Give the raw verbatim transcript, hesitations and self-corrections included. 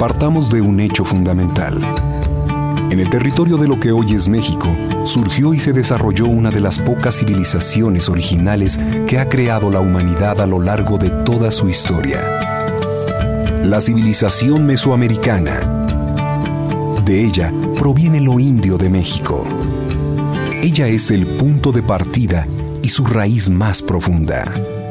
Partamos de un hecho fundamental. En el territorio de lo que hoy es México, surgió y se desarrolló una de las pocas civilizaciones originales que ha creado la humanidad a lo largo de toda su historia. La civilización mesoamericana. De ella proviene lo indio de México. Ella es el punto de partida y su raíz más profunda.